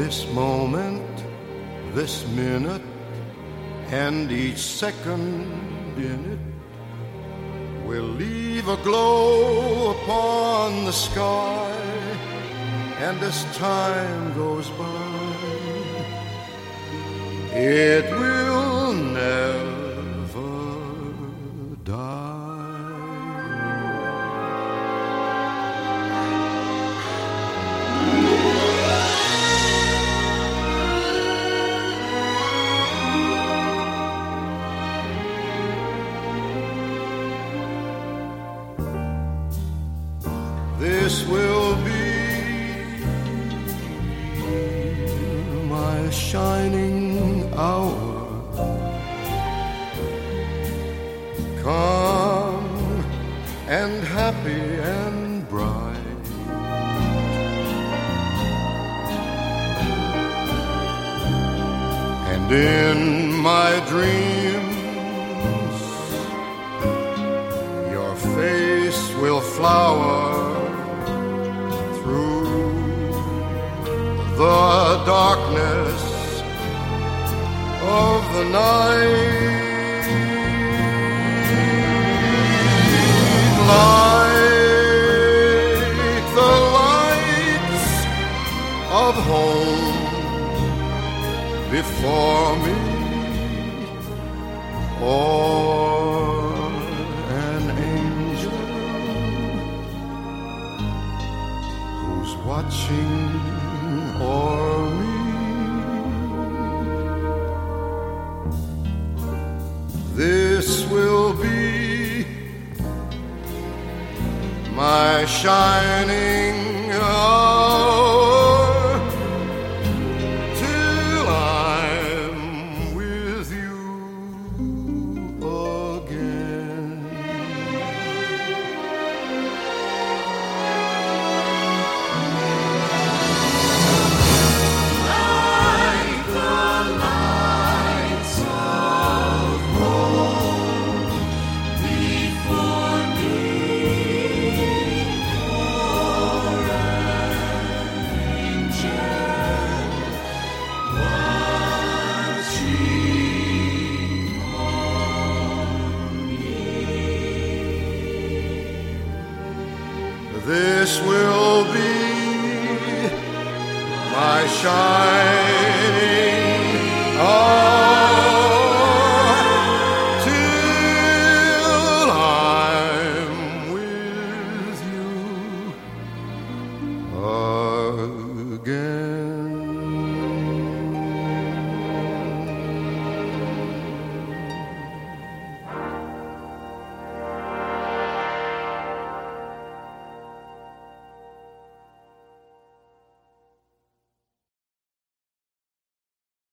This moment, this minute, and each second in it will leave a glow upon the sky. And as time goes by, it will never die. This will be my shining hour, calm and happy and bright. And in my dreams, your face will flower the darkness of the night, like the lights of home before me, or an angel who's watching or me. This will be my shining hour till I'm with you again. This will be my shining hour till I'm with you